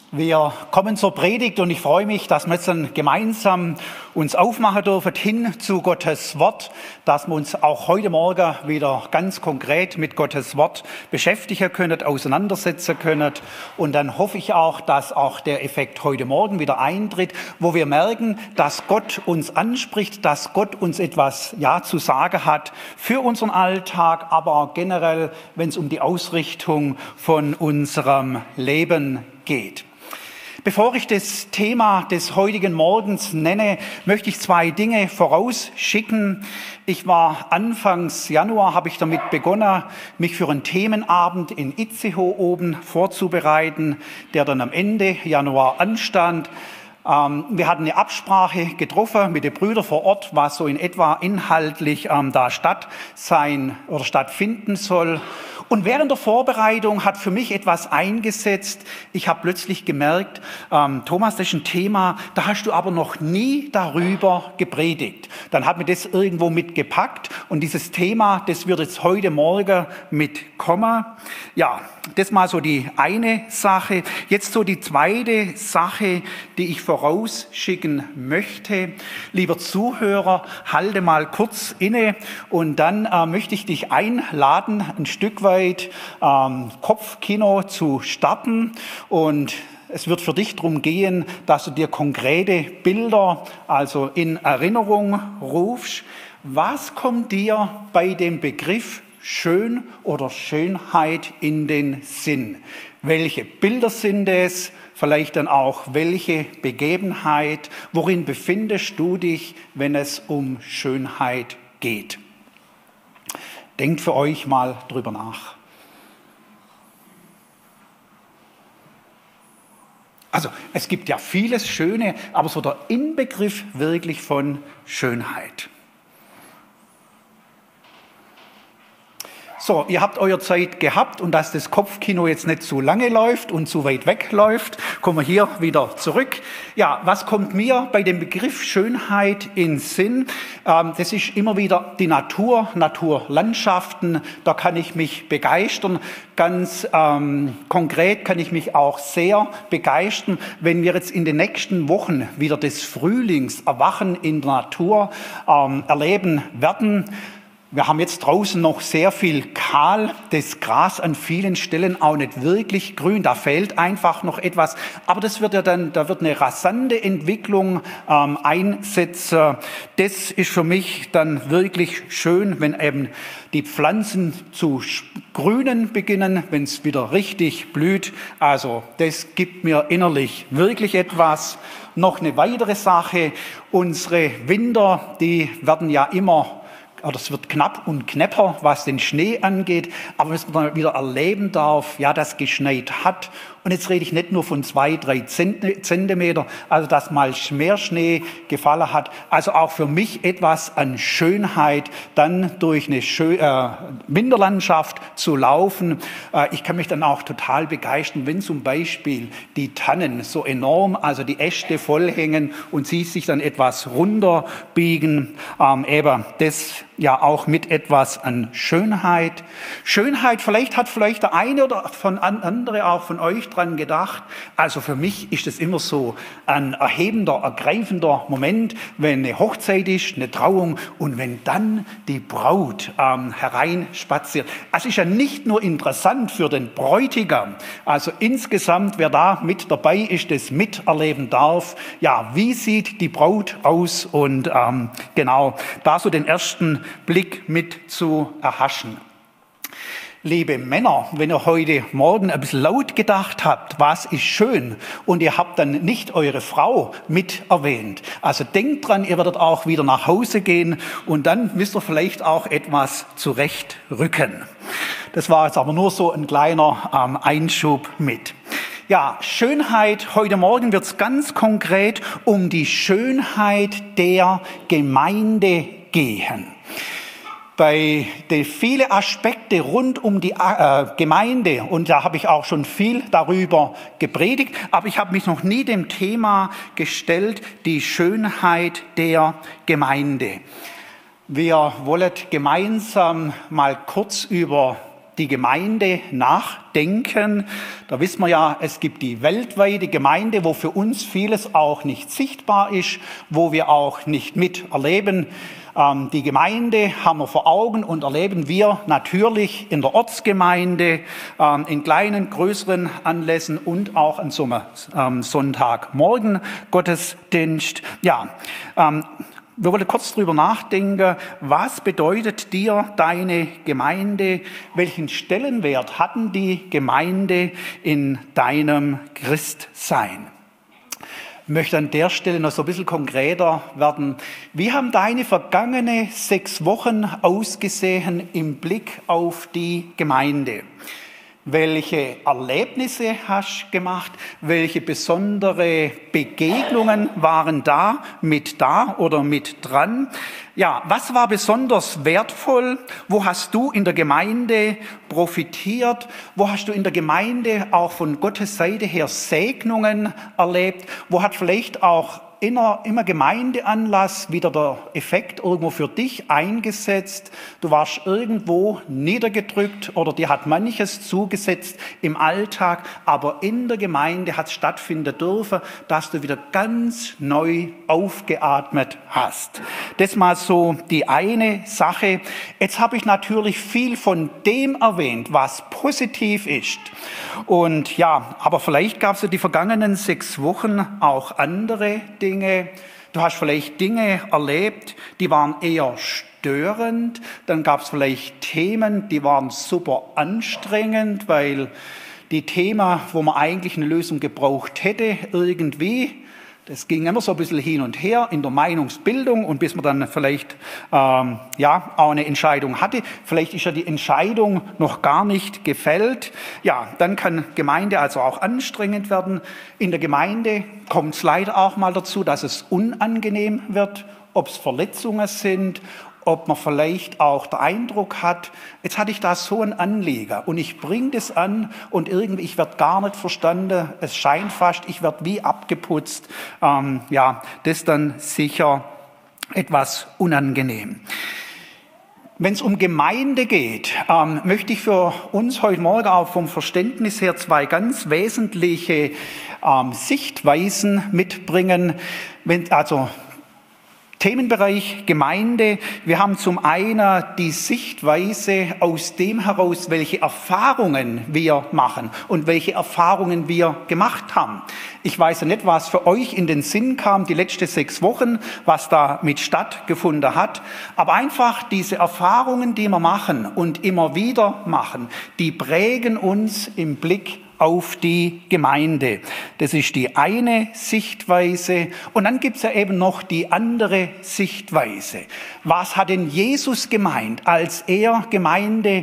Wir kommen zur Predigt und ich freue mich, dass wir jetzt dann gemeinsam uns aufmachen dürfen hin zu Gottes Wort, dass wir uns auch heute Morgen wieder ganz konkret mit Gottes Wort beschäftigen können, auseinandersetzen können. Und dann hoffe ich auch, dass auch der Effekt heute Morgen wieder eintritt, wo wir merken, dass Gott uns anspricht, dass Gott uns etwas zu sagen hat für unseren Alltag, aber auch generell, wenn es um die Ausrichtung von unserem Leben geht. Bevor ich das Thema des heutigen Morgens nenne, möchte ich zwei Dinge vorausschicken. Anfangs Januar habe ich damit begonnen, mich für einen Themenabend in Itzehoe oben vorzubereiten, der dann am Ende Januar anstand. Wir hatten eine Absprache getroffen mit den Brüdern vor Ort, was so in etwa inhaltlich da stattfinden soll. Und während der Vorbereitung hat für mich etwas eingesetzt. Ich habe plötzlich gemerkt, Thomas, das ist ein Thema, da hast du aber noch nie darüber gepredigt. Dann hat mir das irgendwo mitgepackt und dieses Thema, das wird jetzt heute Morgen mitkommen. Ja, das mal so die eine Sache. Jetzt so die zweite Sache, die ich vorausschicken möchte. Lieber Zuhörer, halte mal kurz inne und dann möchte ich dich einladen, ein Stück weit Kopfkino zu starten, und es wird für dich darum gehen, dass du dir konkrete Bilder, also in Erinnerung rufst. Was kommt dir bei dem Begriff schön oder Schönheit in den Sinn? Welche Bilder sind es? Vielleicht dann auch, welche Begebenheit? Worin befindest du dich, wenn es um Schönheit geht? Denkt für euch mal drüber nach. Also, es gibt ja vieles Schöne, aber so der Inbegriff wirklich von Schönheit. So, ihr habt eure Zeit gehabt, und dass das Kopfkino jetzt nicht zu lange läuft und zu weit weg läuft, kommen wir hier wieder zurück. Ja, was kommt mir bei dem Begriff Schönheit in Sinn? Das ist immer wieder die Natur, Naturlandschaften, da kann ich mich begeistern. Ganz konkret kann ich mich auch sehr begeistern, wenn wir jetzt in den nächsten Wochen wieder des Frühlingserwachen in der Natur erleben werden. Wir haben jetzt draußen noch sehr viel kahl, das Gras an vielen Stellen auch nicht wirklich grün, da fehlt einfach noch etwas. Aber das wird da wird eine rasante Entwicklung einsetzen. Das ist für mich dann wirklich schön, wenn eben die Pflanzen zu grünen beginnen, wenn es wieder richtig blüht. Also das gibt mir innerlich wirklich etwas. Noch eine weitere Sache, unsere Winter, die werden ja immer, oder es wird knapp und knapper, was den Schnee angeht, aber was man wieder erleben darf, ja, dass geschneit hat. Und jetzt rede ich nicht nur von 2-3 Zentimeter, also dass mal mehr Schnee gefallen hat. Also auch für mich etwas an Schönheit, dann durch eine Winterlandschaft zu laufen. Ich kann mich dann auch total begeistern, wenn zum Beispiel die Tannen so enorm, also die Äste vollhängen und sie sich dann etwas runterbiegen. Eben das ja auch mit etwas an Schönheit. Schönheit, vielleicht hat der eine oder andere auch von euch dran gedacht. Also für mich ist es immer so ein erhebender, ergreifender Moment, wenn eine Hochzeit ist, eine Trauung, und wenn dann die Braut hereinspaziert. Also ist ja nicht nur interessant für den Bräutigam, also insgesamt, wer da mit dabei ist, das miterleben darf. Ja, wie sieht die Braut aus? Und genau, da so den ersten Blick mit zu erhaschen. Liebe Männer, wenn ihr heute Morgen ein bisschen laut gedacht habt, was ist schön, und ihr habt dann nicht eure Frau mit erwähnt. Also denkt dran, ihr werdet auch wieder nach Hause gehen und dann müsst ihr vielleicht auch etwas zurechtrücken. Das war jetzt aber nur so ein kleiner Einschub mit. Ja, Schönheit, heute Morgen wird es ganz konkret um die Schönheit der Gemeinde gehen. Bei den vielen Aspekte rund um die Gemeinde, und da habe ich auch schon viel darüber gepredigt, aber ich habe mich noch nie dem Thema gestellt, die Schönheit der Gemeinde. Wir wollen gemeinsam mal kurz über die Gemeinde nachdenken. Da wissen wir ja, es gibt die weltweite Gemeinde, wo für uns vieles auch nicht sichtbar ist, wo wir auch nicht miterleben. Die Gemeinde haben wir vor Augen und erleben wir natürlich in der Ortsgemeinde, in kleinen, größeren Anlässen und auch an so einem Sonntagmorgen Gottesdienst. Ja, wir wollen kurz drüber nachdenken, was bedeutet dir deine Gemeinde? Welchen Stellenwert hatten die Gemeinde in deinem Christsein? Ich möchte an der Stelle noch so ein bisschen konkreter werden. Wie haben deine vergangenen 6 Wochen ausgesehen im Blick auf die Gemeinde? Welche Erlebnisse hast du gemacht? Welche besondere Begegnungen waren da oder mit dran? Ja, was war besonders wertvoll? Wo hast du in der Gemeinde profitiert? Wo hast du in der Gemeinde auch von Gottes Seite her Segnungen erlebt? Wo hat vielleicht auch immer Gemeindeanlass wieder der Effekt irgendwo für dich eingesetzt? Du warst irgendwo niedergedrückt oder dir hat manches zugesetzt im Alltag, aber in der Gemeinde hat es stattfinden dürfen, dass du wieder ganz neu aufgeatmet hast. Das mal so die eine Sache. Jetzt habe ich natürlich viel von dem erwähnt, was positiv ist. Und ja, aber vielleicht gab es ja die vergangenen 6 Wochen auch andere Dinge. Du hast vielleicht Dinge erlebt, die waren eher störend. Dann gab es vielleicht Themen, die waren super anstrengend, weil die Themen, wo man eigentlich eine Lösung gebraucht hätte, irgendwie, das ging immer so ein bisschen hin und her in der Meinungsbildung und bis man dann vielleicht auch eine Entscheidung hatte. Vielleicht ist ja die Entscheidung noch gar nicht gefällt. Ja, dann kann Gemeinde also auch anstrengend werden. In der Gemeinde kommt es leider auch mal dazu, dass es unangenehm wird, ob es Verletzungen sind, ob man vielleicht auch den Eindruck hat, jetzt hatte ich da so ein Anliegen und ich bringe das an und irgendwie, ich werde gar nicht verstanden, es scheint fast, ich werde wie abgeputzt. Das dann sicher etwas unangenehm. Wenn es um Gemeinde geht, möchte ich für uns heute Morgen auch vom Verständnis her 2 ganz wesentliche Sichtweisen mitbringen. Themenbereich Gemeinde. Wir haben zum einen die Sichtweise aus dem heraus, welche Erfahrungen wir machen und welche Erfahrungen wir gemacht haben. Ich weiß ja nicht, was für euch in den Sinn kam, die letzten 6 Wochen, was da mit stattgefunden hat. Aber einfach diese Erfahrungen, die wir machen und immer wieder machen, die prägen uns im Blick auf die Gemeinde. Das ist die eine Sichtweise. Und dann gibt es ja eben noch die andere Sichtweise. Was hat denn Jesus gemeint, als er Gemeinde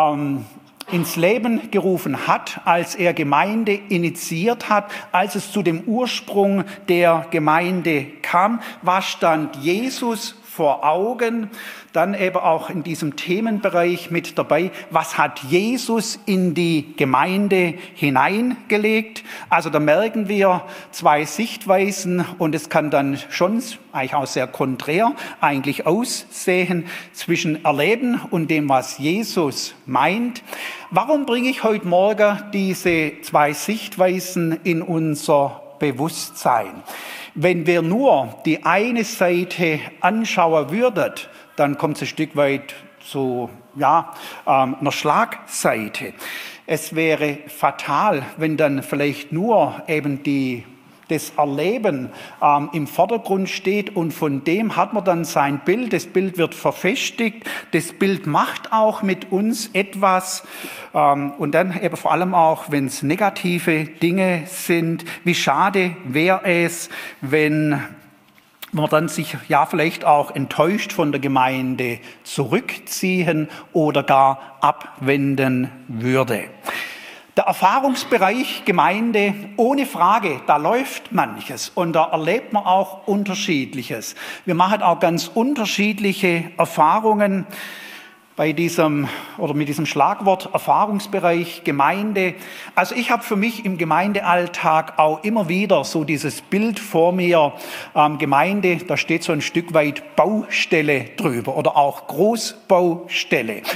ins Leben gerufen hat, als er Gemeinde initiiert hat, als es zu dem Ursprung der Gemeinde kam? Was stand Jesus vor Augen? Dann eben auch in diesem Themenbereich mit dabei, was hat Jesus in die Gemeinde hineingelegt? Also da merken wir 2 Sichtweisen und es kann dann schon eigentlich auch sehr konträr eigentlich aussehen zwischen Erleben und dem, was Jesus meint. Warum bringe ich heute Morgen diese 2 Sichtweisen in unser Bewusstsein? Wenn wir nur die eine Seite anschauen würden, dann kommt es ein Stück weit zu einer Schlagseite. Es wäre fatal, wenn dann vielleicht nur eben das Erleben im Vordergrund steht und von dem hat man dann sein Bild. Das Bild wird verfestigt, das Bild macht auch mit uns etwas und dann eben vor allem auch, wenn es negative Dinge sind. Wie schade wäre es, wenn man dann sich vielleicht auch enttäuscht von der Gemeinde zurückziehen oder gar abwenden würde. Der Erfahrungsbereich Gemeinde, ohne Frage, da läuft manches und da erlebt man auch Unterschiedliches. Wir machen auch ganz unterschiedliche Erfahrungen mit diesem Schlagwort Erfahrungsbereich Gemeinde. Also ich habe für mich im Gemeindealltag auch immer wieder so dieses Bild vor mir, Gemeinde, da steht so ein Stück weit Baustelle drüber oder auch Großbaustelle.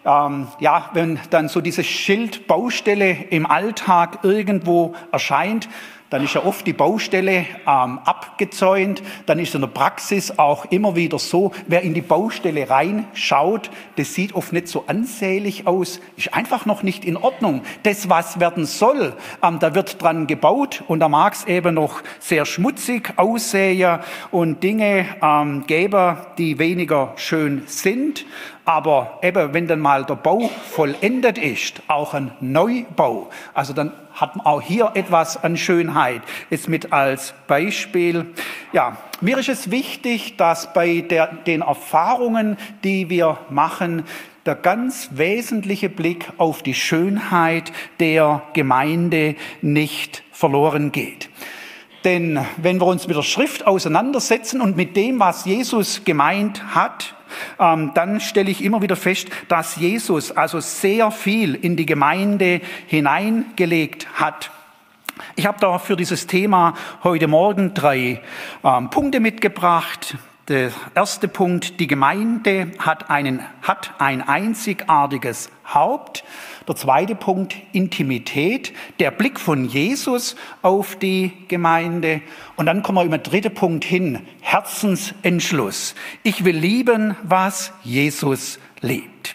ja, wenn dann so dieses Schild Baustelle im Alltag irgendwo erscheint, dann ist ja oft die Baustelle abgezäunt. Dann ist in der Praxis auch immer wieder so, wer in die Baustelle reinschaut, das sieht oft nicht so ansehnlich aus, ist einfach noch nicht in Ordnung. Das, was werden soll, da wird dran gebaut und da mag es eben noch sehr schmutzig aussehen und Dinge geben, die weniger schön sind. Aber eben, wenn dann mal der Bau vollendet ist, auch ein Neubau, also dann hat man auch hier etwas an Schönheit. Jetzt mit als Beispiel. Ja, mir ist es wichtig, dass bei den Erfahrungen, die wir machen, der ganz wesentliche Blick auf die Schönheit der Gemeinde nicht verloren geht. Denn wenn wir uns mit der Schrift auseinandersetzen und mit dem, was Jesus gemeint hat, dann stelle ich immer wieder fest, dass Jesus also sehr viel in die Gemeinde hineingelegt hat. Ich habe da für dieses Thema heute Morgen 3 Punkte mitgebracht. Der erste Punkt, die Gemeinde hat ein einzigartiges Haupt. Der zweite Punkt, Intimität, der Blick von Jesus auf die Gemeinde. Und dann kommen wir über den dritten Punkt hin, Herzensentschluss. Ich will lieben, was Jesus liebt.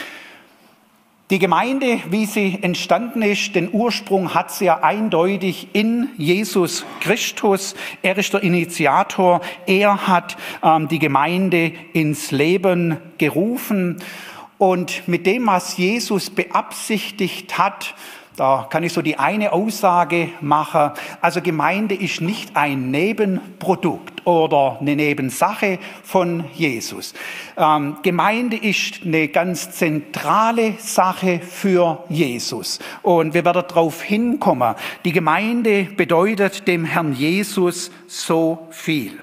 Die Gemeinde, wie sie entstanden ist, den Ursprung hat sie ja eindeutig in Jesus Christus. Er ist der Initiator. Er hat die Gemeinde ins Leben gerufen. Und mit dem, was Jesus beabsichtigt hat, da kann ich so die eine Aussage machen. Also Gemeinde ist nicht ein Nebenprodukt oder eine Nebensache von Jesus. Gemeinde ist eine ganz zentrale Sache für Jesus. Und wir werden darauf hinkommen. Die Gemeinde bedeutet dem Herrn Jesus so viel.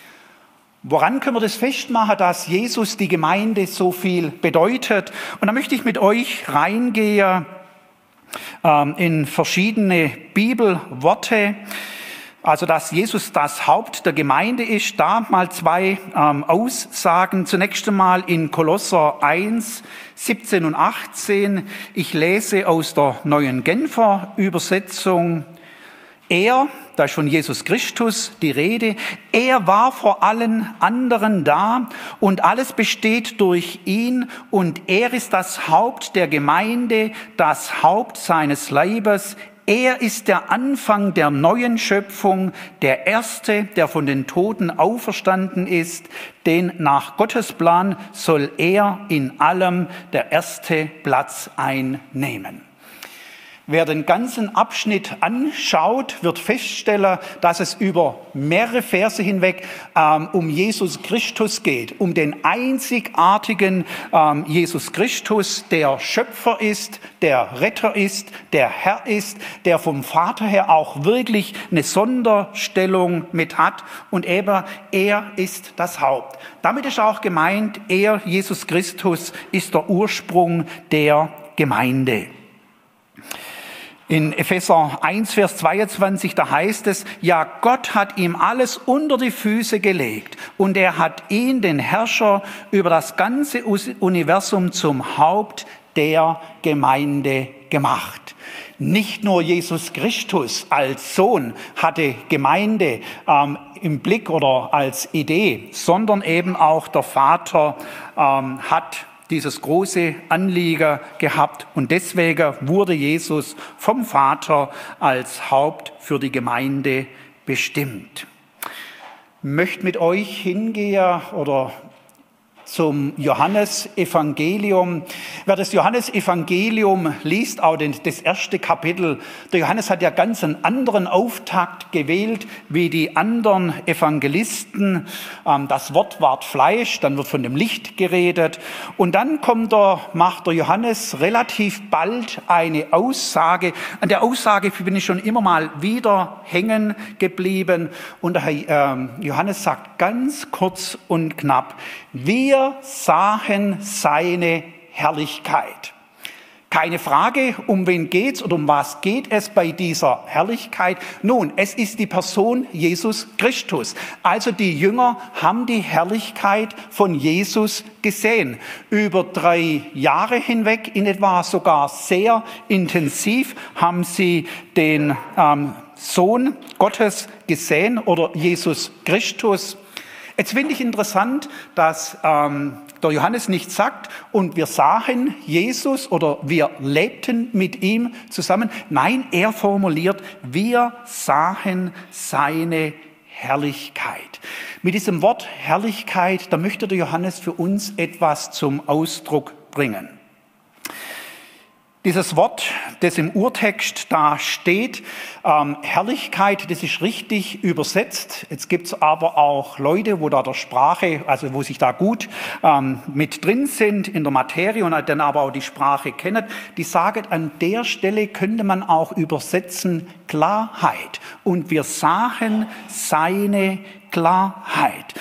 Woran können wir das festmachen, dass Jesus die Gemeinde so viel bedeutet? Und da möchte ich mit euch reingehen in verschiedene Bibelworte. Also, dass Jesus das Haupt der Gemeinde ist, da mal 2 Aussagen. Zunächst einmal in Kolosser 1, 17 und 18. Ich lese aus der Neuen Genfer Übersetzung. Da ist von Jesus Christus die Rede, er war vor allen anderen da und alles besteht durch ihn und er ist das Haupt der Gemeinde, das Haupt seines Leibes. Er ist der Anfang der neuen Schöpfung, der Erste, der von den Toten auferstanden ist, denn nach Gottes Plan soll er in allem der erste Platz einnehmen. Wer den ganzen Abschnitt anschaut, wird feststellen, dass es über mehrere Verse hinweg um Jesus Christus geht, um den einzigartigen Jesus Christus, der Schöpfer ist, der Retter ist, der Herr ist, der vom Vater her auch wirklich eine Sonderstellung mit hat und eben er ist das Haupt. Damit ist auch gemeint, er, Jesus Christus, ist der Ursprung der Gemeinde. In Epheser 1, Vers 22, da heißt es, ja, Gott hat ihm alles unter die Füße gelegt und er hat ihn, den Herrscher über das ganze Universum, zum Haupt der Gemeinde gemacht. Nicht nur Jesus Christus als Sohn hatte Gemeinde im Blick oder als Idee, sondern eben auch der Vater hat dieses große Anliegen gehabt und deswegen wurde Jesus vom Vater als Haupt für die Gemeinde bestimmt. Ich möchte mit euch hingehen oder zum Johannesevangelium. Wer das Johannesevangelium liest, auch das erste Kapitel, der Johannes hat ja ganz einen anderen Auftakt gewählt wie die anderen Evangelisten. Das Wort ward Fleisch, dann wird von dem Licht geredet und dann macht der Johannes relativ bald eine Aussage. An der Aussage bin ich schon immer mal wieder hängen geblieben und der Johannes sagt ganz kurz und knapp, wir sahen seine Herrlichkeit. Keine Frage, um wen geht's oder um was geht es bei dieser Herrlichkeit? Nun, es ist die Person Jesus Christus. Also die Jünger haben die Herrlichkeit von Jesus gesehen. Über 3 Jahre hinweg, in etwa sogar sehr intensiv, haben sie den Sohn Gottes gesehen oder Jesus Christus. Jetzt finde ich interessant, dass der Johannes nicht sagt, und wir sahen Jesus oder wir lebten mit ihm zusammen. Nein, er formuliert, wir sahen seine Herrlichkeit. Mit diesem Wort Herrlichkeit, da möchte der Johannes für uns etwas zum Ausdruck bringen. Dieses Wort, das im Urtext da steht, Herrlichkeit, das ist richtig übersetzt. Jetzt gibt es aber auch Leute, wo da der Sprache, also wo sich da gut mit drin sind in der Materie und dann aber auch die Sprache kennen, die sagen, an der Stelle könnte man auch übersetzen Klarheit. Und wir sahen seine Klarheit.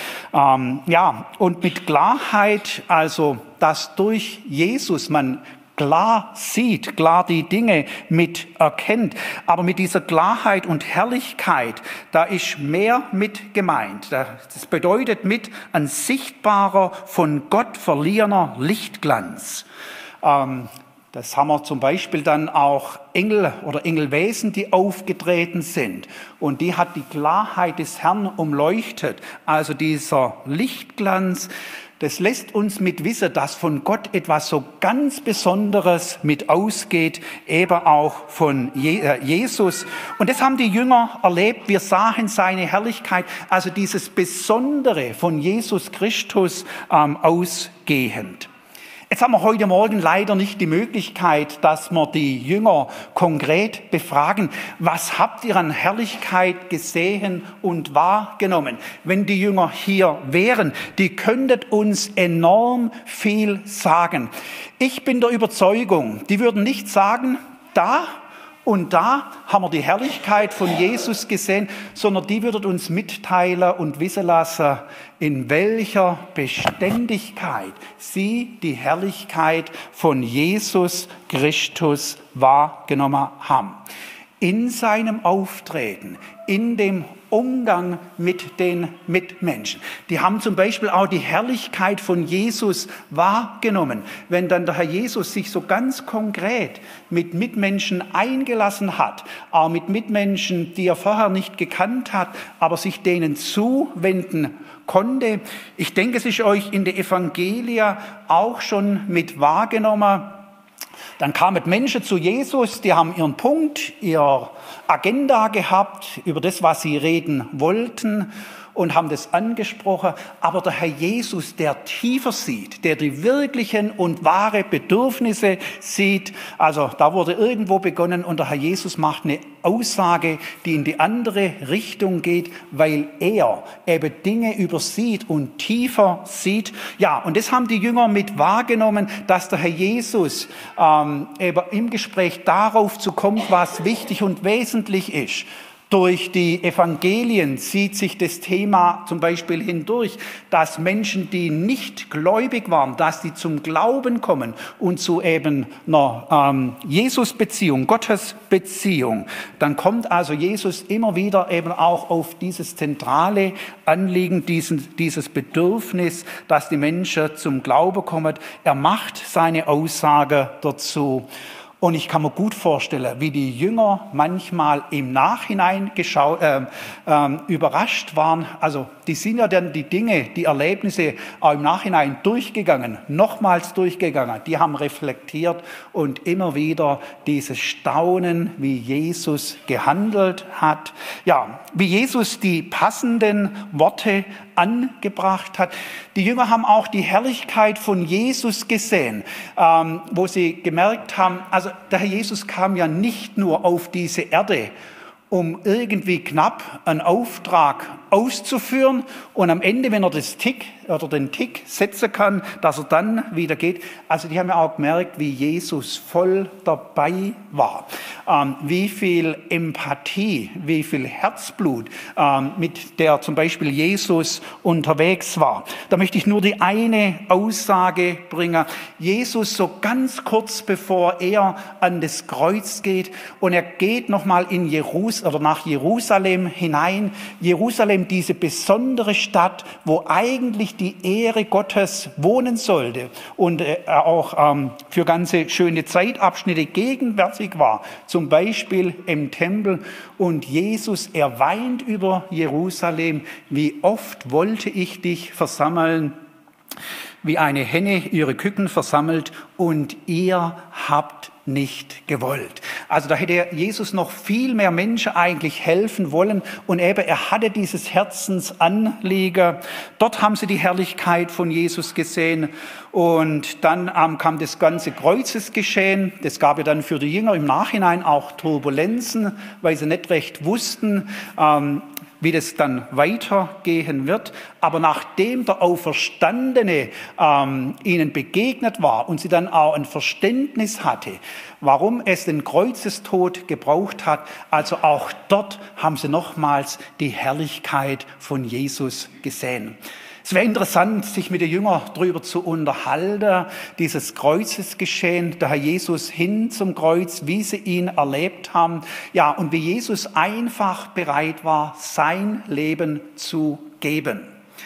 Und mit Klarheit, also dass durch Jesus man klar sieht, klar die Dinge mit erkennt. Aber mit dieser Klarheit und Herrlichkeit, da ist mehr mit gemeint. Das bedeutet mit ein sichtbarer, von Gott verliehener Lichtglanz. Das haben wir zum Beispiel dann auch Engel oder Engelwesen, die aufgetreten sind. Und die hat die Klarheit des Herrn umleuchtet. Also dieser Lichtglanz, das lässt uns mit wissen, dass von Gott etwas so ganz Besonderes mit ausgeht, eben auch von Jesus. Und das haben die Jünger erlebt. Wir sahen seine Herrlichkeit, also dieses Besondere von Jesus Christus ausgehend. Jetzt haben wir heute Morgen leider nicht die Möglichkeit, dass wir die Jünger konkret befragen. Was habt ihr an Herrlichkeit gesehen und wahrgenommen? Wenn die Jünger hier wären, die könnten uns enorm viel sagen. Ich bin der Überzeugung, die würden nicht sagen, da und da haben wir die Herrlichkeit von Jesus gesehen, sondern die würden uns mitteilen und wissen lassen, in welcher Beständigkeit sie die Herrlichkeit von Jesus Christus wahrgenommen haben. In seinem Auftreten, in dem Umgang mit den Mitmenschen. Die haben zum Beispiel auch die Herrlichkeit von Jesus wahrgenommen. Wenn dann der Herr Jesus sich so ganz konkret mit Mitmenschen eingelassen hat, auch mit Mitmenschen, die er vorher nicht gekannt hat, aber sich denen zuwenden konnte. Ich denke, es ist euch in der Evangelie auch schon mit wahrgenommen. Dann kamen Menschen zu Jesus, die haben ihren Punkt, ihre Agenda gehabt, über das, was sie reden wollten und haben das angesprochen. Aber der Herr Jesus, der tiefer sieht, der die wirklichen und wahre Bedürfnisse sieht, also da wurde irgendwo begonnen und der Herr Jesus macht eine Aussage, die in die andere Richtung geht, weil er eben Dinge übersieht und tiefer sieht. Ja, und das haben die Jünger mit wahrgenommen, dass der Herr Jesus eben im Gespräch darauf zu kommen, was wichtig und wesentlich ist. Durch die Evangelien zieht sich das Thema zum Beispiel hindurch, dass Menschen, die nicht gläubig waren, dass die zum Glauben kommen und zu eben einer Jesus-Beziehung, Gottes-Beziehung. Dann kommt also Jesus immer wieder eben auch auf dieses zentrale Anliegen, dieses Bedürfnis, dass die Menschen zum Glauben kommen. Er macht seine Aussage dazu. Und ich kann mir gut vorstellen, wie die Jünger manchmal im Nachhinein überrascht waren. Also die sind ja dann die Dinge, die Erlebnisse auch im Nachhinein durchgegangen, nochmals durchgegangen. Die haben reflektiert und immer wieder dieses Staunen, wie Jesus gehandelt hat. Ja, wie Jesus die passenden Worte angebracht hat. Die Jünger haben auch die Herrlichkeit von Jesus gesehen, wo sie gemerkt haben, also der Herr Jesus kam ja nicht nur auf diese Erde, um irgendwie knapp einen Auftrag auszuführen und am Ende, wenn er den Tick setzen kann, dass er dann wieder geht. Also die haben ja auch gemerkt, wie Jesus voll dabei war, wie viel Empathie, wie viel Herzblut mit der zum Beispiel Jesus unterwegs war. Da möchte ich nur die eine Aussage bringen. Jesus so ganz kurz bevor er an das Kreuz geht und er geht nochmal nach Jerusalem hinein. Jerusalem, diese besondere Stadt, wo eigentlich die Ehre Gottes wohnen sollte und auch für ganze schöne Zeitabschnitte gegenwärtig war, zum Beispiel im Tempel. Und Jesus, er weint über Jerusalem: Wie oft wollte ich dich versammeln, wie eine Henne ihre Küken versammelt, und ihr habt nicht gewollt. Also da hätte Jesus noch viel mehr Menschen eigentlich helfen wollen und eben er hatte dieses Herzensanliegen. Dort haben sie die Herrlichkeit von Jesus gesehen und dann kam das ganze Kreuzesgeschehen. Das gab ja dann für die Jünger im Nachhinein auch Turbulenzen, weil sie nicht recht wussten, wie das dann weitergehen wird. Aber nachdem der Auferstandene ihnen begegnet war und sie dann auch ein Verständnis hatte, warum es den Kreuzestod gebraucht hat, also auch dort haben sie nochmals die Herrlichkeit von Jesus gesehen. Es wäre interessant, sich mit den Jüngern darüber zu unterhalten, dieses Kreuzesgeschehen, der Herr Jesus hin zum Kreuz, wie sie ihn erlebt haben, ja, und wie Jesus einfach bereit war, sein Leben zu geben.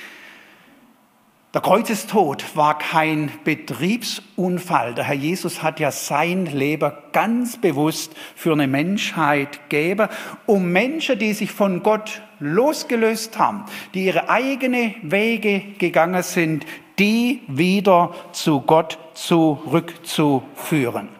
Der Kreuzestod war kein Betriebsunfall. Der Herr Jesus hat ja sein Leben ganz bewusst für eine Menschheit gegeben, um Menschen, die sich von Gott losgelöst haben, die ihre eigenen Wege gegangen sind, die wieder zu Gott zurückzuführen.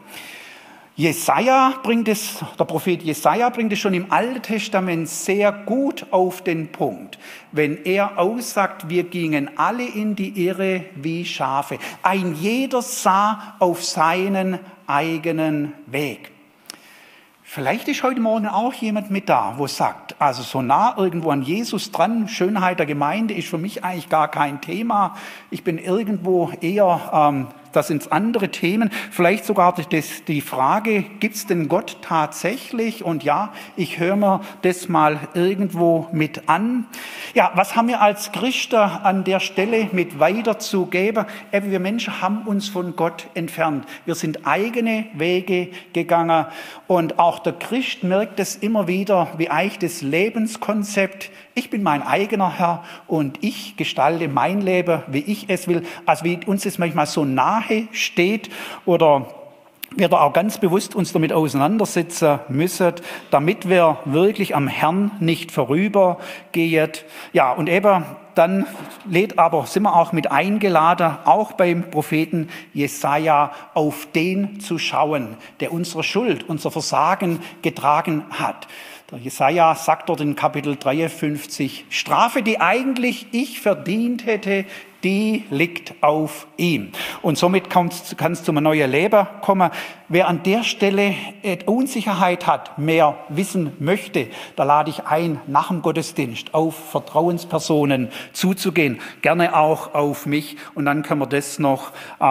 Der Prophet Jesaja bringt es schon im Alten Testament sehr gut auf den Punkt, wenn er aussagt, wir gingen alle in die Irre wie Schafe. Ein jeder sah auf seinen eigenen Weg. Vielleicht ist heute Morgen auch jemand mit da, wo sagt, also so nah irgendwo an Jesus dran, Schönheit der Gemeinde ist für mich eigentlich gar kein Thema. Ich bin irgendwo eher, das sind andere Themen. Vielleicht sogar die Frage, gibt es denn Gott tatsächlich? Und ja, ich höre mir das mal irgendwo mit an. Ja, was haben wir als Christen an der Stelle mit weiterzugeben? Wir Menschen haben uns von Gott entfernt. Wir sind eigene Wege gegangen. Und auch der Christ merkt es immer wieder, wie eigentlich das Lebenskonzept, ich bin mein eigener Herr und ich gestalte mein Leben, wie ich es will. Also wie uns das manchmal so nahe steht oder wir da auch ganz bewusst uns damit auseinandersetzen müssen, damit wir wirklich am Herrn nicht vorübergehen. Ja, und eben dann sind wir auch mit eingeladen, auch beim Propheten Jesaja auf den zu schauen, der unsere Schuld, unser Versagen getragen hat. Der Jesaja sagt dort in Kapitel 53, Strafe, die eigentlich ich verdient hätte, die liegt auf ihm. Und somit kann es zu einem neuen Leben kommen. Wer an der Stelle Unsicherheit hat, mehr wissen möchte, da lade ich ein, nach dem Gottesdienst auf Vertrauenspersonen zuzugehen. Gerne auch auf mich. Und dann können wir das noch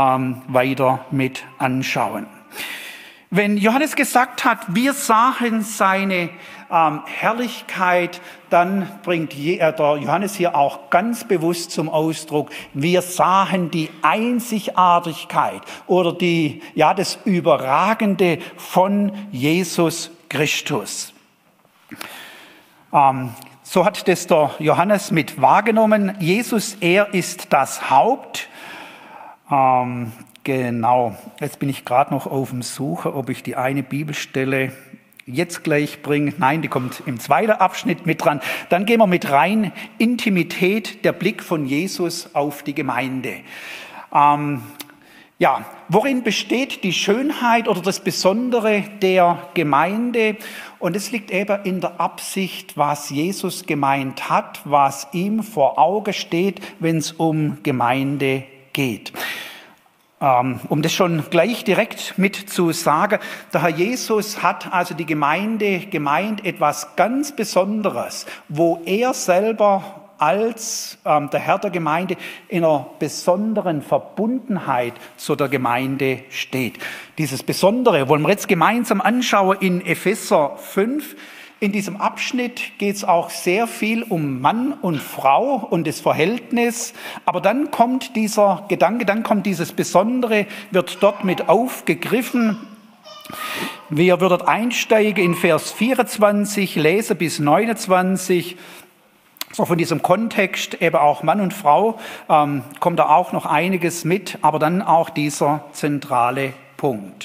weiter mit anschauen. Wenn Johannes gesagt hat, wir sahen seine Herrlichkeit, dann bringt der Johannes hier auch ganz bewusst zum Ausdruck, wir sahen die Einzigartigkeit oder das Überragende von Jesus Christus. So hat das der Johannes mit wahrgenommen. Jesus, er ist das Haupt. Genau, jetzt bin ich gerade noch auf dem Suche, ob ich die eine Bibelstelle jetzt gleich bringe. Nein, die kommt im zweiten Abschnitt mit dran. Dann gehen wir mit rein, Intimität, der Blick von Jesus auf die Gemeinde. Worin besteht die Schönheit oder das Besondere der Gemeinde? Und es liegt eben in der Absicht, was Jesus gemeint hat, was ihm vor Augen steht, wenn es um Gemeinde geht. Um das schon gleich direkt mit zu sagen, der Herr Jesus hat also die Gemeinde gemeint, etwas ganz Besonderes, wo er selber als der Herr der Gemeinde in einer besonderen Verbundenheit zu der Gemeinde steht. Dieses Besondere wollen wir jetzt gemeinsam anschauen in Epheser 5. In diesem Abschnitt geht es auch sehr viel um Mann und Frau und das Verhältnis. Aber dann kommt dieser Gedanke, dann kommt dieses Besondere, wird dort mit aufgegriffen. Wir würden einsteigen in Vers 24, lesen bis 29. So von diesem Kontext, eben auch Mann und Frau, kommt da auch noch einiges mit, aber dann auch dieser zentrale Punkt.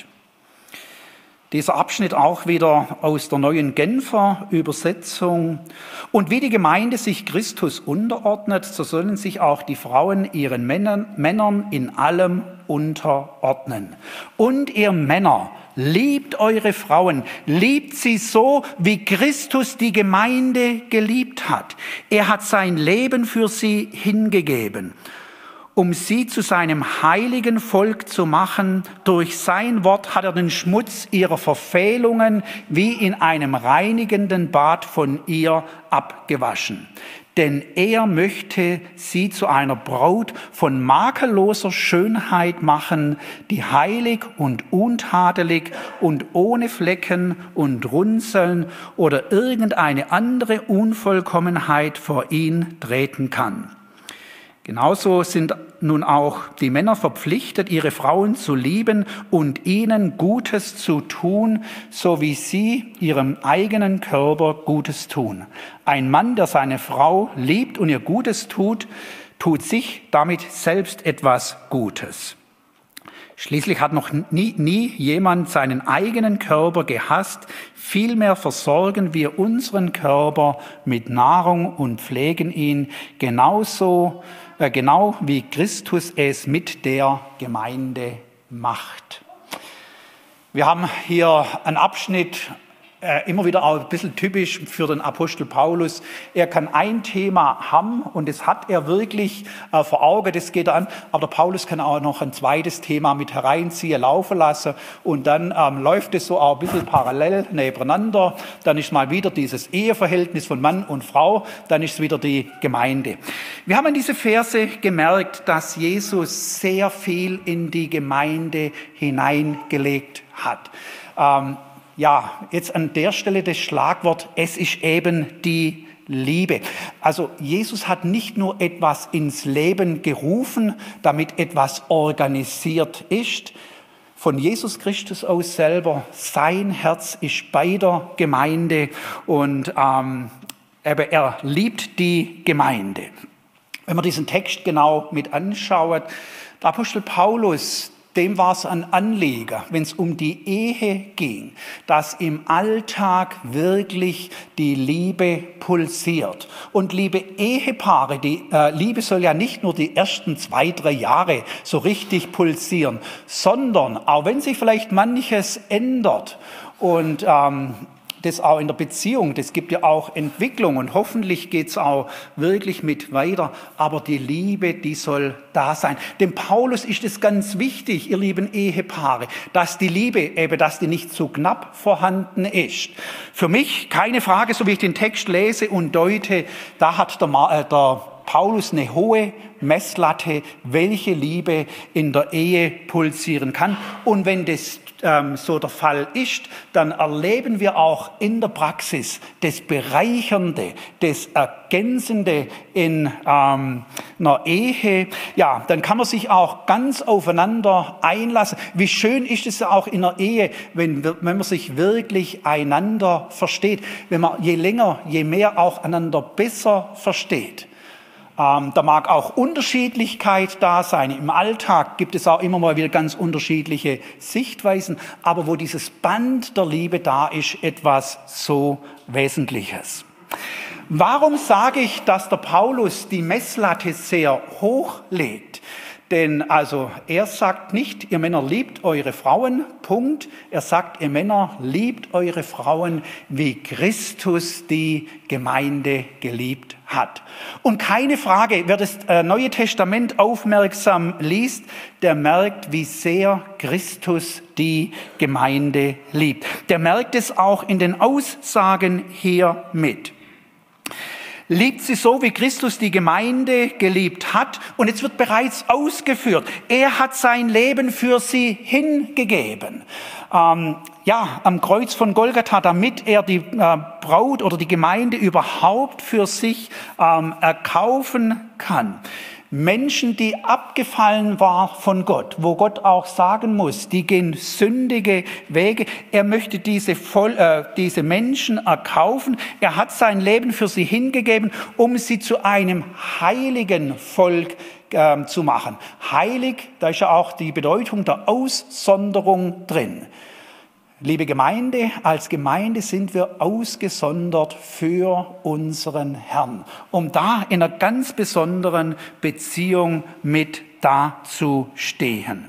Dieser Abschnitt auch wieder aus der neuen Genfer Übersetzung. Und wie die Gemeinde sich Christus unterordnet, so sollen sich auch die Frauen ihren Männern in allem unterordnen. Und ihr Männer, liebt eure Frauen, liebt sie so, wie Christus die Gemeinde geliebt hat. Er hat sein Leben für sie hingegeben, um sie zu seinem heiligen Volk zu machen. Durch sein Wort hat er den Schmutz ihrer Verfehlungen wie in einem reinigenden Bad von ihr abgewaschen. Denn er möchte sie zu einer Braut von makelloser Schönheit machen, die heilig und untadelig und ohne Flecken und Runzeln oder irgendeine andere Unvollkommenheit vor ihn treten kann. Genauso sind nun auch die Männer verpflichtet, ihre Frauen zu lieben und ihnen Gutes zu tun, so wie sie ihrem eigenen Körper Gutes tun. Ein Mann, der seine Frau liebt und ihr Gutes tut, tut sich damit selbst etwas Gutes. Schließlich hat noch nie jemand seinen eigenen Körper gehasst. Vielmehr versorgen wir unseren Körper mit Nahrung und pflegen ihn genau wie Christus es mit der Gemeinde macht. Wir haben hier einen Abschnitt, immer wieder auch ein bisschen typisch für den Apostel Paulus. Er kann ein Thema haben und das hat er wirklich vor Augen, das geht er an. Aber der Paulus kann auch noch ein zweites Thema mit hereinziehen, laufen lassen und dann läuft es so auch ein bisschen parallel nebeneinander. Dann ist mal wieder dieses Eheverhältnis von Mann und Frau, dann ist es wieder die Gemeinde. Wir haben in diese Verse gemerkt, dass Jesus sehr viel in die Gemeinde hineingelegt hat. Ja, jetzt an der Stelle das Schlagwort, es ist eben die Liebe. Also Jesus hat nicht nur etwas ins Leben gerufen, damit etwas organisiert ist. Von Jesus Christus aus selber, sein Herz ist bei der Gemeinde und er liebt die Gemeinde. Wenn man diesen Text genau mit anschaut, der Apostel Paulus, dem war es ein Anliegen, wenn es um die Ehe ging, dass im Alltag wirklich die Liebe pulsiert. Und liebe Ehepaare, die Liebe soll ja nicht nur die ersten 2-3 Jahre so richtig pulsieren, sondern auch wenn sich vielleicht manches ändert und das auch in der Beziehung, das gibt ja auch Entwicklung und hoffentlich geht's auch wirklich mit weiter, aber die Liebe, die soll da sein. Dem Paulus ist es ganz wichtig, ihr lieben Ehepaare, dass die Liebe eben, dass die nicht zu knapp vorhanden ist. Für mich keine Frage, so wie ich den Text lese und deute, da hat der Paulus eine hohe Messlatte, welche Liebe in der Ehe pulsieren kann. Und wenn das so der Fall ist, dann erleben wir auch in der Praxis das Bereichernde, das Ergänzende in einer Ehe. Ja, dann kann man sich auch ganz aufeinander einlassen. Wie schön ist es auch in der Ehe, wenn man sich wirklich einander versteht, wenn man je länger, je mehr auch einander besser versteht. Da mag auch Unterschiedlichkeit da sein. Im Alltag gibt es auch immer mal wieder ganz unterschiedliche Sichtweisen. Aber wo dieses Band der Liebe da ist, etwas so Wesentliches. Warum sage ich, dass der Paulus die Messlatte sehr hoch legt? Denn also er sagt nicht, ihr Männer liebt eure Frauen, Punkt. Er sagt, ihr Männer liebt eure Frauen, wie Christus die Gemeinde geliebt hat. Und keine Frage, wer das Neue Testament aufmerksam liest, der merkt, wie sehr Christus die Gemeinde liebt. Der merkt es auch in den Aussagen hier mit. Liebt sie so, wie Christus die Gemeinde geliebt hat. Und jetzt wird bereits ausgeführt. Er hat sein Leben für sie hingegeben. Am Kreuz von Golgatha, damit er die Braut oder die Gemeinde überhaupt für sich erkaufen kann. Menschen, die abgefallen waren von Gott, wo Gott auch sagen muss, die gehen sündige Wege. Er möchte diese Menschen erkaufen. Er hat sein Leben für sie hingegeben, um sie zu einem heiligen Volk zu machen. Heilig, da ist ja auch die Bedeutung der Aussonderung drin. Liebe Gemeinde, als Gemeinde sind wir ausgesondert für unseren Herrn, um da in einer ganz besonderen Beziehung mit dazustehen.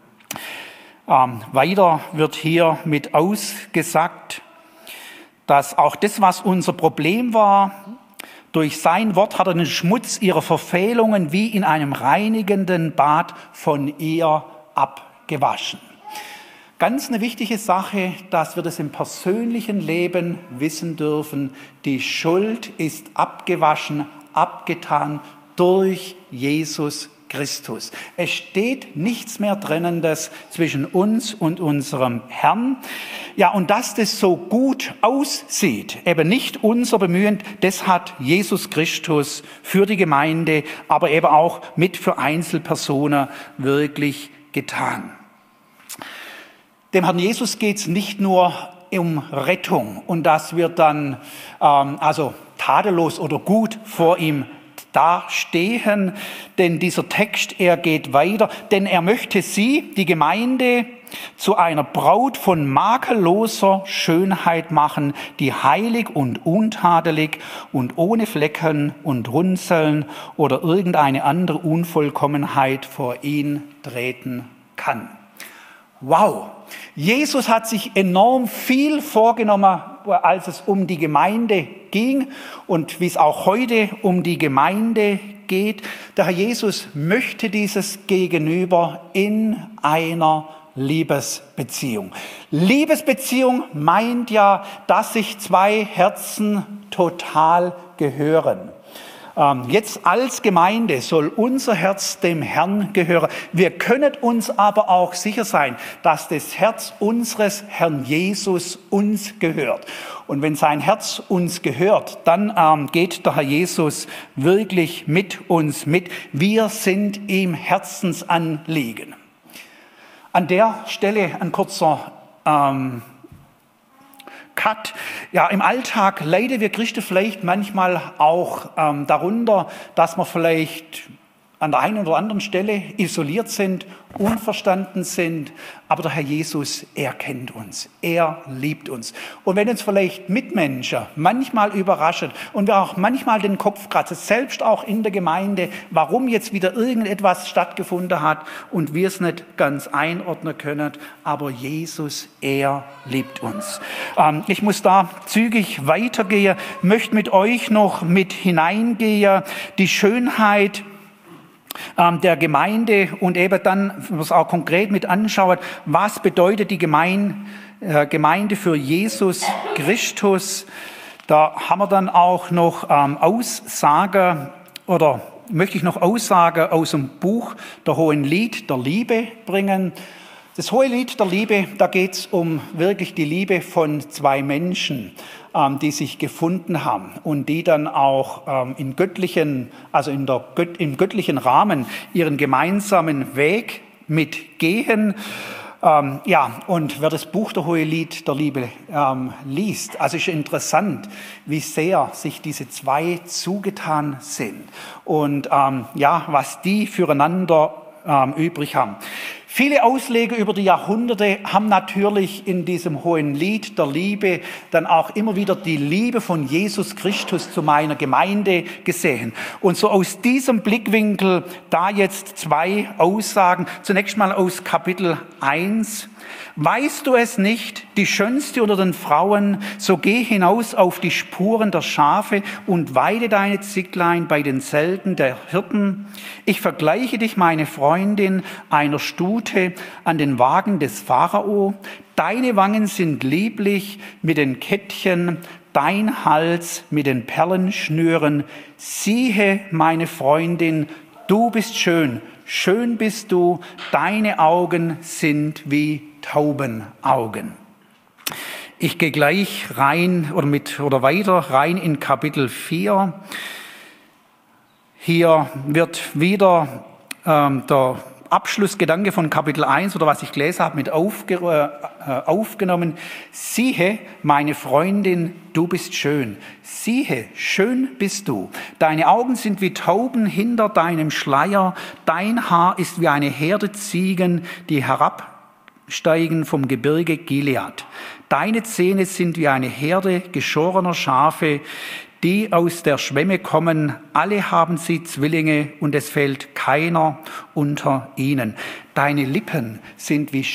Weiter wird hier mit ausgesagt, dass auch das, was unser Problem war, durch sein Wort hat er den Schmutz ihrer Verfehlungen wie in einem reinigenden Bad von ihr abgewaschen. Ganz eine wichtige Sache, dass wir das im persönlichen Leben wissen dürfen. Die Schuld ist abgewaschen, abgetan durch Jesus Christus. Es steht nichts mehr Trennendes zwischen uns und unserem Herrn. Ja, und dass das so gut aussieht, eben nicht unser Bemühen, das hat Jesus Christus für die Gemeinde, aber eben auch mit für Einzelpersonen wirklich getan. Dem Herrn Jesus geht es nicht nur um Rettung und dass wir dann tadellos oder gut vor ihm dastehen, denn dieser Text, er geht weiter, denn er möchte sie, die Gemeinde, zu einer Braut von makelloser Schönheit machen, die heilig und untadelig und ohne Flecken und Runzeln oder irgendeine andere Unvollkommenheit vor ihn treten kann. Wow! Jesus hat sich enorm viel vorgenommen, als es um die Gemeinde ging und wie es auch heute um die Gemeinde geht. Der Herr Jesus möchte dieses Gegenüber in einer Liebesbeziehung. Liebesbeziehung meint ja, dass sich zwei Herzen total gehören. Jetzt als Gemeinde soll unser Herz dem Herrn gehören. Wir können uns aber auch sicher sein, dass das Herz unseres Herrn Jesus uns gehört. Und wenn sein Herz uns gehört, dann geht der Herr Jesus wirklich mit uns mit. Wir sind ihm Herzensanliegen. An der Stelle ein kurzer Cut. Ja, im Alltag leiden wir Christen vielleicht manchmal auch darunter, dass wir vielleicht an der einen oder anderen Stelle isoliert sind, unverstanden sind. Aber der Herr Jesus, er kennt uns, er liebt uns. Und wenn uns vielleicht Mitmenschen manchmal überraschen und wir auch manchmal den Kopf kratzen, selbst auch in der Gemeinde, warum jetzt wieder irgendetwas stattgefunden hat und wir es nicht ganz einordnen können, aber Jesus, er liebt uns. Ich muss da zügig weitergehen, möchte mit euch noch mit hineingehen, die Schönheit der Gemeinde und eben dann, wenn man es auch konkret mit anschaut, was bedeutet die Gemeinde für Jesus Christus. Da haben wir dann auch noch Aussagen oder möchte ich noch Aussagen aus dem Buch der Hohelied der Liebe bringen. Das Hohelied der Liebe, da geht es um wirklich die Liebe von zwei Menschen, die sich gefunden haben und die dann auch im göttlichen Rahmen ihren gemeinsamen Weg mitgehen. Und wer das Buch der Hohelied der Liebe liest, also ist interessant, wie sehr sich diese zwei zugetan sind und was die füreinander übrig haben. Viele Ausleger über die Jahrhunderte haben natürlich in diesem hohen Lied der Liebe dann auch immer wieder die Liebe von Jesus Christus zu meiner Gemeinde gesehen. Und so aus diesem Blickwinkel da jetzt 2 Aussagen. Zunächst mal aus Kapitel 1. Weißt du es nicht, die schönste unter den Frauen, so geh hinaus auf die Spuren der Schafe und weide deine Zicklein bei den Zelten der Hirten. Ich vergleiche dich, meine Freundin, einer Stute an den Wagen des Pharao. Deine Wangen sind lieblich mit den Kettchen, dein Hals mit den Perlenschnüren. Siehe, meine Freundin, du bist schön, schön bist du, deine Augen sind wie Taubenaugen. Ich gehe gleich rein oder weiter rein in Kapitel 4. Hier wird wieder der Abschlussgedanke von Kapitel 1 oder was ich gelesen habe, mit aufgenommen. Siehe, meine Freundin, du bist schön. Siehe, schön bist du. Deine Augen sind wie Tauben hinter deinem Schleier. Dein Haar ist wie eine Herde Ziegen, die herabsteigen vom Gebirge Gilead. Deine Zähne sind wie eine Herde geschorener Schafe, die aus der Schwemme kommen. Alle haben sie Zwillinge und es fehlt keiner unter ihnen. Deine Lippen sind wie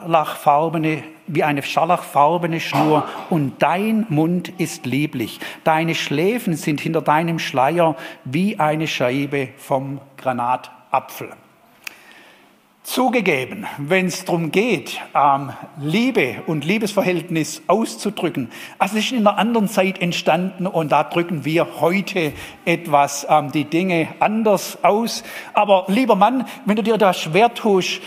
eine scharlachfarbene Schnur und dein Mund ist lieblich. Deine Schläfen sind hinter deinem Schleier wie eine Scheibe vom Granatapfel. Zugegeben, wenn es darum geht, Liebe und Liebesverhältnis auszudrücken, also es ist in einer anderen Zeit entstanden und da drücken wir heute etwas die Dinge anders aus. Aber lieber Mann, wenn du dir da schwer tust,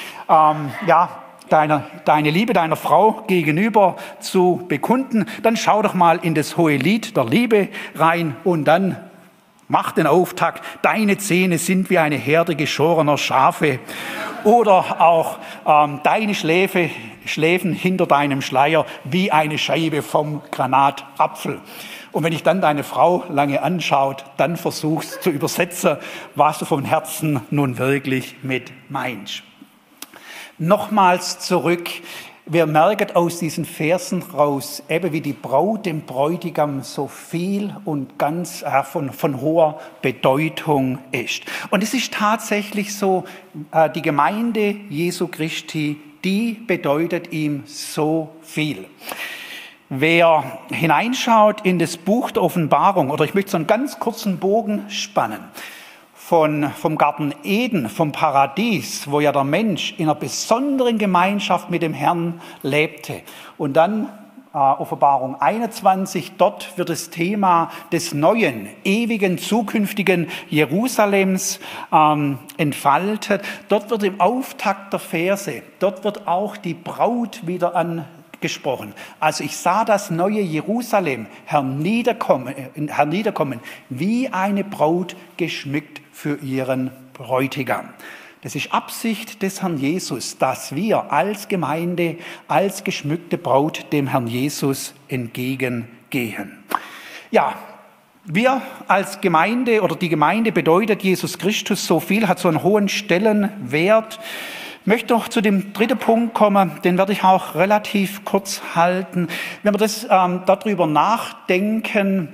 deine Liebe deiner Frau gegenüber zu bekunden, dann schau doch mal in das hohe Lied der Liebe rein und dann mach den Auftakt. Deine Zähne sind wie eine Herde geschorener Schafe. Oder auch deine Schläfen hinter deinem Schleier wie eine Scheibe vom Granatapfel. Und wenn ich dann deine Frau lange anschaut, dann versuchst zu übersetzen, was du vom Herzen nun wirklich mit meinst. Nochmals zurück. Wir merken aus diesen Versen raus, eben wie die Braut dem Bräutigam so viel und ganz von hoher Bedeutung ist. Und es ist tatsächlich so, die Gemeinde Jesu Christi, die bedeutet ihm so viel. Wer hineinschaut in das Buch der Offenbarung, oder ich möchte so einen ganz kurzen Bogen spannen, vom Garten Eden, vom Paradies, wo ja der Mensch in einer besonderen Gemeinschaft mit dem Herrn lebte. Und dann Offenbarung 21, dort wird das Thema des neuen, ewigen, zukünftigen Jerusalems entfaltet. Dort wird im Auftakt der Verse, dort wird auch die Braut wieder angesprochen. Also ich sah das neue Jerusalem herniederkommen wie eine Braut geschmückt für ihren Bräutigam. Das ist Absicht des Herrn Jesus, dass wir als Gemeinde, als geschmückte Braut dem Herrn Jesus entgegengehen. Ja, wir als Gemeinde oder die Gemeinde bedeutet Jesus Christus so viel, hat so einen hohen Stellenwert. Ich möchte noch zu dem dritten Punkt kommen, den werde ich auch relativ kurz halten. Wenn wir das darüber nachdenken,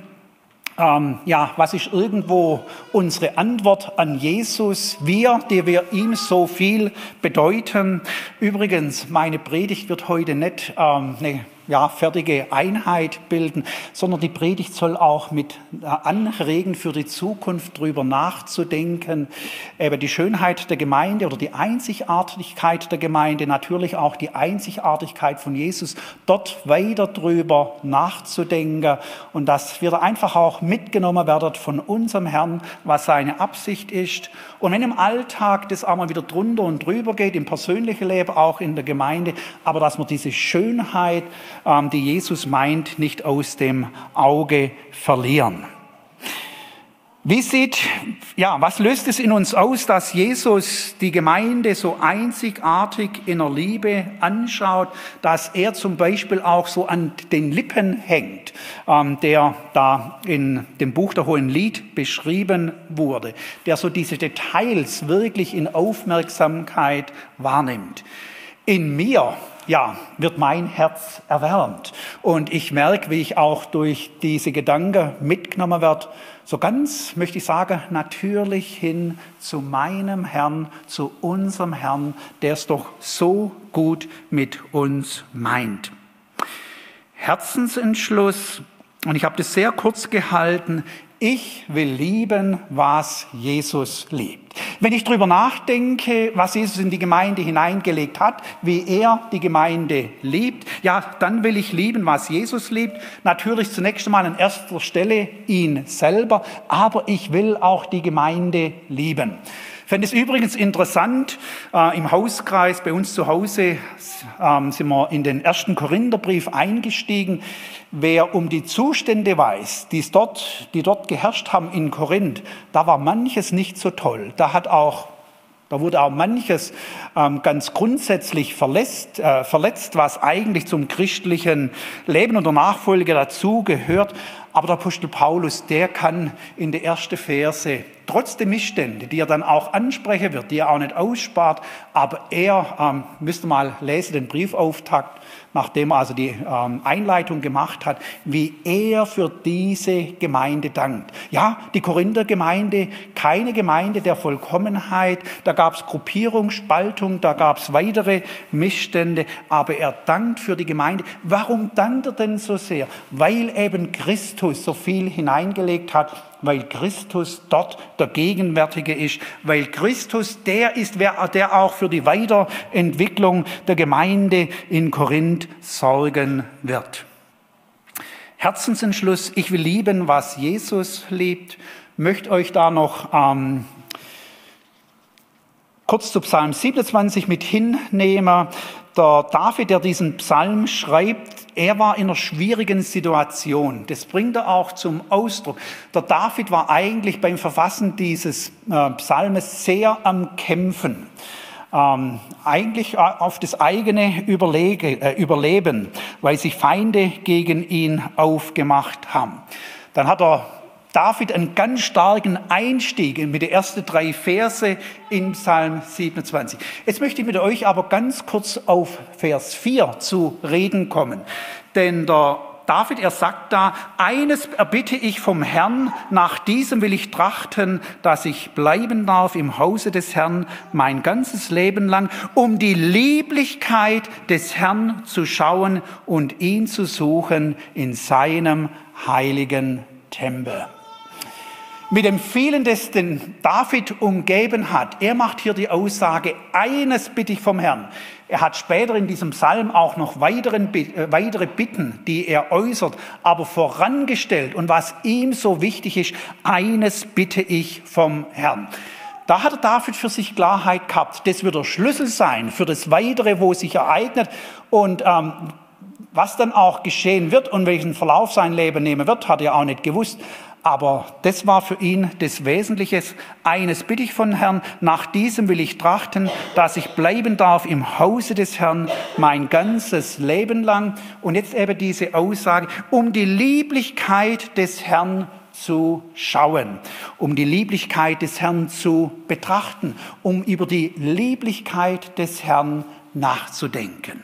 was ist irgendwo unsere Antwort an Jesus? Die wir ihm so viel bedeuten. Übrigens, meine Predigt wird heute nicht fertige Einheit bilden, sondern die Predigt soll auch mit anregen, für die Zukunft drüber nachzudenken, über die Schönheit der Gemeinde oder die Einzigartigkeit der Gemeinde, natürlich auch die Einzigartigkeit von Jesus, dort weiter drüber nachzudenken und dass wir da einfach auch mitgenommen werden von unserem Herrn, was seine Absicht ist. Und wenn im Alltag das auch mal wieder drunter und drüber geht, im persönlichen Leben, auch in der Gemeinde, aber dass wir diese Schönheit, die Jesus meint, nicht aus dem Auge verlieren. Was löst es in uns aus, dass Jesus die Gemeinde so einzigartig in der Liebe anschaut, dass er zum Beispiel auch so an den Lippen hängt, der da in dem Buch der Hohelied beschrieben wurde, der so diese Details wirklich in Aufmerksamkeit wahrnimmt. In mir wird mein Herz erwärmt. Und ich merke, wie ich auch durch diese Gedanken mitgenommen werde, so ganz, möchte ich sagen, natürlich hin zu meinem Herrn, zu unserem Herrn, der es doch so gut mit uns meint. Herzensentschluss, und ich habe das sehr kurz gehalten, ich will lieben, was Jesus liebt. Wenn ich darüber nachdenke, was Jesus in die Gemeinde hineingelegt hat, wie er die Gemeinde liebt, dann will ich lieben, was Jesus liebt. Natürlich zunächst einmal an erster Stelle ihn selber, aber ich will auch die Gemeinde lieben. Ich fände es übrigens interessant, im Hauskreis bei uns zu Hause sind wir in den 1. Korintherbrief eingestiegen. Wer um die Zustände weiß, die dort geherrscht haben in Korinth, da war manches nicht so toll. Da wurde auch manches ganz grundsätzlich verletzt, was eigentlich zum christlichen Leben und der Nachfolge dazu gehört. Aber der Apostel Paulus, der kann in der ersten Verse, trotz der Missstände, die er dann auch ansprechen wird, die er auch nicht ausspart, aber er, müsste mal lesen, den Briefauftakt, nachdem er also die Einleitung gemacht hat, wie er für diese Gemeinde dankt. Ja, die Korinther Gemeinde, keine Gemeinde der Vollkommenheit, da gab es Gruppierung, Spaltung, da gab es weitere Missstände, aber er dankt für die Gemeinde. Warum dankt er denn so sehr? Weil eben Christus so viel hineingelegt hat, weil Christus dort der Gegenwärtige ist, weil Christus der ist, der auch für die Weiterentwicklung der Gemeinde in Korinth sorgen wird. Herzensentschluss, ich will lieben, was Jesus liebt. Möchte euch da noch kurz zu Psalm 27 mit hinnehmen. Der David, der diesen Psalm schreibt, er war in einer schwierigen Situation. Das bringt er auch zum Ausdruck. Der David war eigentlich beim Verfassen dieses Psalmes sehr am Kämpfen. Eigentlich auf das eigene Überleben, weil sich Feinde gegen ihn aufgemacht haben. Dann hat David einen ganz starken Einstieg mit den ersten 3 Verse in Psalm 27. Jetzt möchte ich mit euch aber ganz kurz auf Vers 4 zu reden kommen. Denn der David, er sagt da, eines erbitte ich vom Herrn, nach diesem will ich trachten, dass ich bleiben darf im Hause des Herrn mein ganzes Leben lang, um die Lieblichkeit des Herrn zu schauen und ihn zu suchen in seinem heiligen Tempel. Mit dem vielen, das den David umgeben hat, er macht hier die Aussage, eines bitte ich vom Herrn. Er hat später in diesem Psalm auch noch weitere Bitten, die er äußert, aber vorangestellt und was ihm so wichtig ist, eines bitte ich vom Herrn. Da hat David für sich Klarheit gehabt, das wird der Schlüssel sein für das Weitere, wo es sich ereignet und was dann auch geschehen wird und welchen Verlauf sein Leben nehmen wird, hat er auch nicht gewusst. Aber das war für ihn das Wesentliche. Eines bitte ich von Herrn, nach diesem will ich trachten, dass ich bleiben darf im Hause des Herrn mein ganzes Leben lang. Und jetzt eben diese Aussage, um die Lieblichkeit des Herrn zu schauen, um die Lieblichkeit des Herrn zu betrachten, um über die Lieblichkeit des Herrn nachzudenken.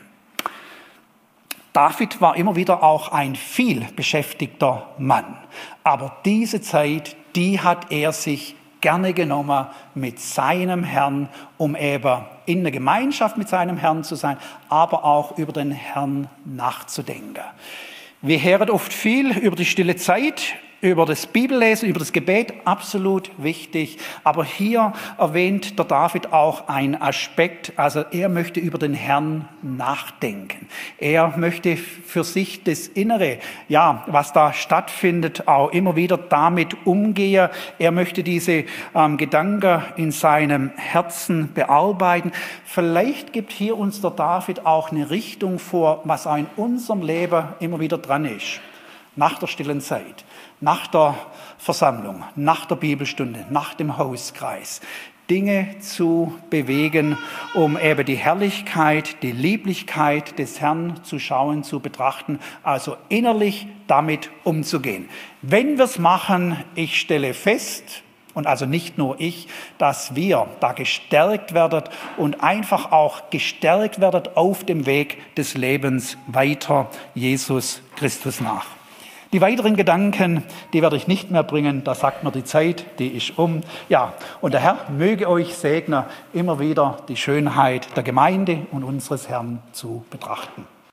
David war immer wieder auch ein viel beschäftigter Mann. Aber diese Zeit, die hat er sich gerne genommen mit seinem Herrn, um eben in der Gemeinschaft mit seinem Herrn zu sein, aber auch über den Herrn nachzudenken. Wir hören oft viel über die stille Zeit, über das Bibellesen, über das Gebet, absolut wichtig. Aber hier erwähnt der David auch einen Aspekt, also er möchte über den Herrn nachdenken. Er möchte für sich das Innere, was da stattfindet, auch immer wieder damit umgehen. Er möchte diese Gedanken in seinem Herzen bearbeiten. Vielleicht gibt hier uns der David auch eine Richtung vor, was auch in unserem Leben immer wieder dran ist. nach der stillen Zeit, nach der Versammlung, nach der Bibelstunde, nach dem Hauskreis, Dinge zu bewegen, um eben die Herrlichkeit, die Lieblichkeit des Herrn zu schauen, zu betrachten, also innerlich damit umzugehen. Wenn wir es machen, ich stelle fest, und also nicht nur ich, dass wir da gestärkt werden und einfach auch gestärkt werden auf dem Weg des Lebens weiter Jesus Christus nach. Die weiteren Gedanken, die werde ich nicht mehr bringen, da sagt mir die Zeit, die ist um. Ja, und der Herr möge euch segnen, immer wieder die Schönheit der Gemeinde und unseres Herrn zu betrachten.